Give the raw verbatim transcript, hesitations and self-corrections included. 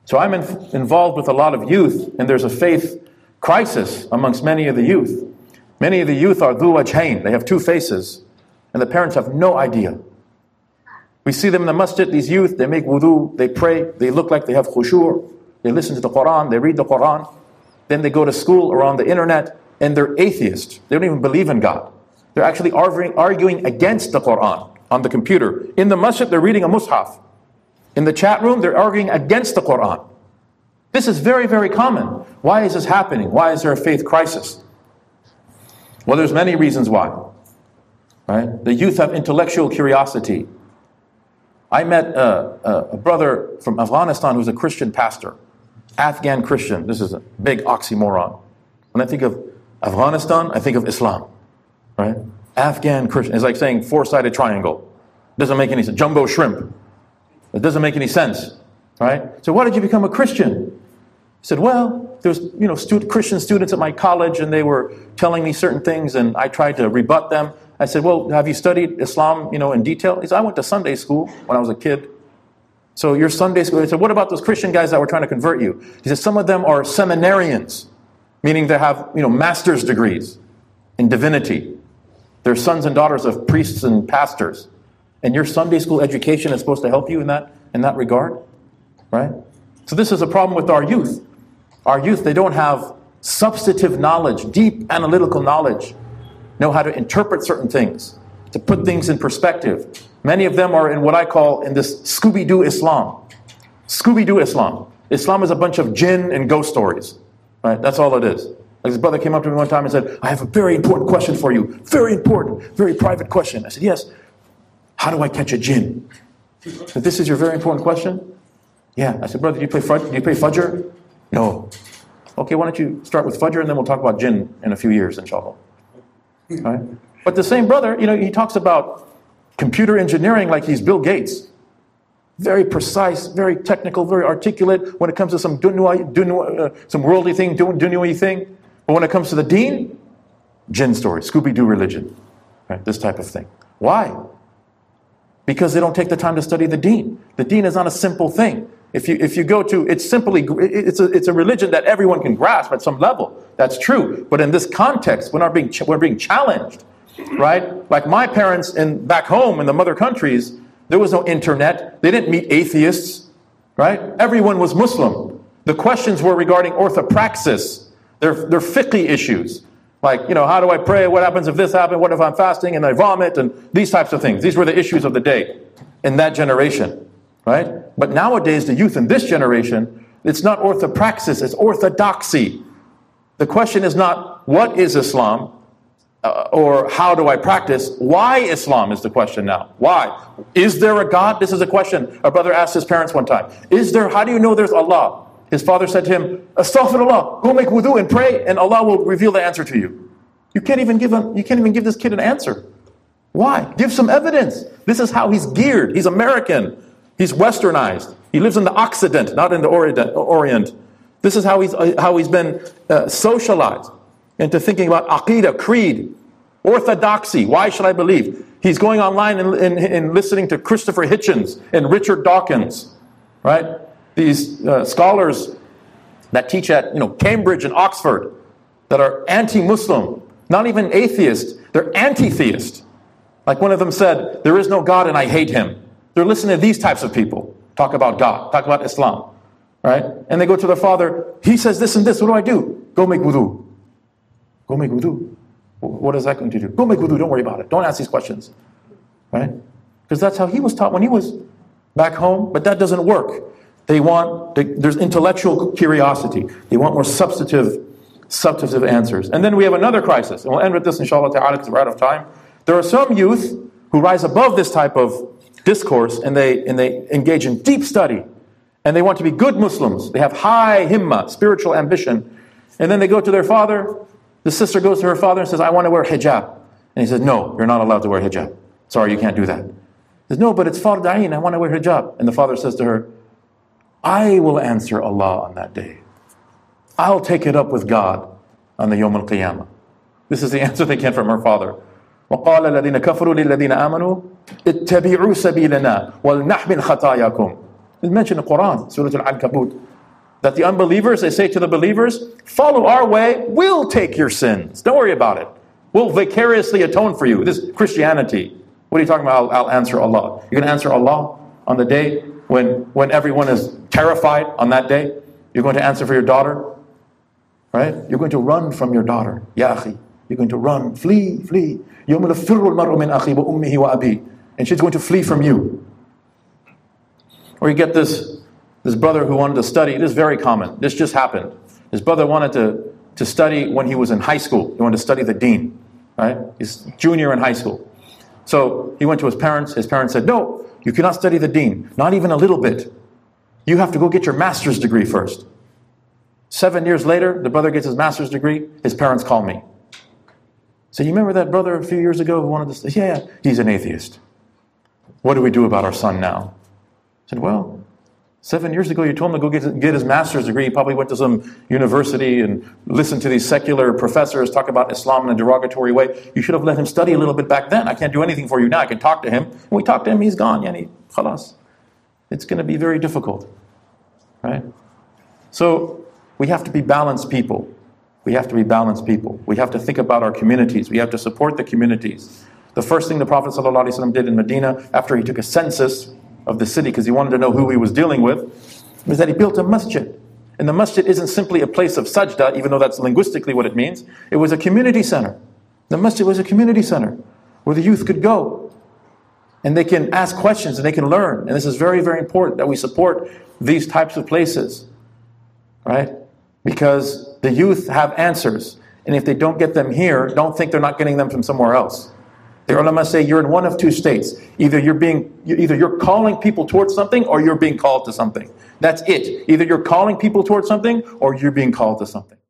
So I'm in, involved with a lot of youth, and there's a faith crisis amongst many of the youth. Many of the youth are dhu wajhain. They have two faces, and the parents have no idea. We see them in the masjid, these youth, they make wudu, they pray, they look like they have khushu', they listen to the Quran, they read the Quran, then they go to school or on the internet, and they're atheists. They don't even believe in God. They're actually arguing, arguing against the Quran on the computer. In the masjid, they're reading a mushaf. In the chat room, they're arguing against the Quran. This is very, very common. Why is this happening? Why is there a faith crisis? Well, there's many reasons why. Right? The youth have intellectual curiosity. I met a, a brother from Afghanistan who's a Christian pastor. Afghan Christian. This is a big oxymoron. When I think of Afghanistan, I think of Islam. Right? Afghan Christian. It's like saying four-sided triangle. Doesn't make any sense. Jumbo shrimp. It doesn't make any sense. Right? So why did you become a Christian? He said, well, there's you know student, Christian students at my college, and they were telling me certain things, and I tried to rebut them. I said, well, have you studied Islam, you know, in detail? He said, I went to Sunday school when I was a kid. So your Sunday school. I said, what about those Christian guys that were trying to convert you? He said, some of them are seminarians, meaning they have, you know, master's degrees in divinity. They're sons and daughters of priests and pastors. And your Sunday school education is supposed to help you in that, in that regard, right? So this is a problem with our youth. Our youth, they don't have substantive knowledge, deep analytical knowledge, know how to interpret certain things, to put things in perspective. Many of them are in what I call in this Scooby-Doo Islam. Scooby-Doo Islam. Islam is a bunch of jinn and ghost stories. Right? That's all it is. Like his brother came up to me one time and said, I have a very important question for you. Very important, very private question. I said, yes. How do I catch a jinn? Said, this is your very important question? Yeah. I said, brother, do you play Fajr? Do you play Fajr? No. Okay, why don't you start with Fajr and then we'll talk about jinn in a few years, inshallah. Right? But the same brother, you know, he talks about computer engineering like he's Bill Gates. Very precise, very technical, very articulate when it comes to some dunwa, dunwa, uh, some worldly thing, dunwa thing. But when it comes to the deen, jinn story, Scooby-Doo religion, right? This type of thing. Why? Because they don't take the time to study the deen. The deen is not a simple thing. If you if you go to, it's simply, it's a, it's a religion that everyone can grasp at some level. That's true. But in this context, we're not being, we're being challenged, right? Like my parents in back home in the mother countries, there was no internet. They didn't meet atheists, right? Everyone was Muslim. The questions were regarding orthopraxis, their, their fiqh issues. Like, you know, how do I pray? What happens if this happens? What if I'm fasting and I vomit? And these types of things. These were the issues of the day in that generation, right? But nowadays, the youth in this generation, it's not orthopraxis, it's orthodoxy. The question is not, what is Islam? Uh, or how do I practice? Why Islam is the question now. Why? Is there a God? This is a question a brother asked his parents one time. Is there, how do you know there's Allah? His father said to him, Astaghfirullah, go make wudu and pray and Allah will reveal the answer to you. You can't even give him, you can't even give this kid an answer. Why? Give some evidence. This is how he's geared. He's American. He's westernized. He lives in the Occident, not in the Orient. This is how he's, how he's been uh, socialized into thinking about aqidah, creed, orthodoxy. Why should I believe? He's going online and, and, and listening to Christopher Hitchens and Richard Dawkins, right? These uh, scholars that teach at you know Cambridge and Oxford that are anti-Muslim, not even atheist, they're anti-theist. Like one of them said, there is no God and I hate him. They're listening to these types of people talk about God, talk about Islam, right? And they go to their father, he says this and this, what do I do? Go make wudu. Go make wudu. What is that going to do? Go make wudu, don't worry about it. Don't ask these questions, right? Because that's how he was taught when he was back home, but that doesn't work. They want, they, there's intellectual curiosity. They want more substantive, substantive answers. And then we have another crisis, and we'll end with this inshallah ta'ala because we're out of time. There are some youth who rise above this type of discourse and they, and they engage in deep study. And they want to be good Muslims. They have high himmah, spiritual ambition. And then they go to their father. The sister goes to her father and says, I want to wear hijab. And he says, no, you're not allowed to wear hijab. Sorry, you can't do that. He says, no, but it's fard ayn, I want to wear hijab. And the father says to her, I will answer Allah on that day. I'll take it up with God on the Yawm al-Qiyamah. This is the answer they get from her father. وَقَالَ الَّذِينَ كَفَرُوا لِلَّذِينَ آمَنُوا اتَّبِعُوا سَبِيلَنَا وَلْنَحْمِلْ خَطَايَاكُمْ. It's mentioned in the Quran, Surah Al-Ankabut. That the unbelievers, they say to the believers, follow our way, we'll take your sins. Don't worry about it. We'll vicariously atone for you. This is Christianity. What are you talking about? I'll, I'll answer Allah. You're going to answer Allah on the day when, when everyone is terrified on that day? You're going to answer for your daughter? Right? You're going to run from your daughter. Ya akhi. You're going to run. Flee, flee. يَوْمَ لَفِرُّ الْمَرْءُ مِنْ أَخِي وَأُمِّهِ وَأَبِيهِ. And she's going to flee from you. Or you get this, this brother who wanted to study. This is very common. This just happened. His brother wanted to, to study when he was in high school. He wanted to study the deen. Right? He's junior in high school. So he went to his parents. His parents said, no, you cannot study the deen. Not even a little bit. You have to go get your master's degree first. Seven years later, the brother gets his master's degree. His parents call me. So you remember that brother a few years ago who wanted to study? Yeah, yeah, he's an atheist. What do we do about our son now? I said, well, seven years ago you told him to go get, get his master's degree. He probably went to some university and listened to these secular professors talk about Islam in a derogatory way. You should have let him study a little bit back then. I can't do anything for you now. I can talk to him. When we talk to him, he's gone. Yani, khalas. It's going to be very difficult. Right? So we have to be balanced people. We have to be balanced people. We have to think about our communities. We have to support the communities. The first thing the Prophet ﷺ did in Medina after he took a census of the city, because he wanted to know who he was dealing with, was that he built a masjid. And the masjid isn't simply a place of sajda, even though that's linguistically what it means. It was a community center. The masjid was a community center where the youth could go. And they can ask questions and they can learn. And this is very, very important that we support these types of places. Right? Because the youth have answers. And if they don't get them here, don't think they're not getting them from somewhere else. The ulama say you're in one of two states. Either you're being, either you're calling people towards something or you're being called to something. That's it. Either you're calling people towards something or you're being called to something.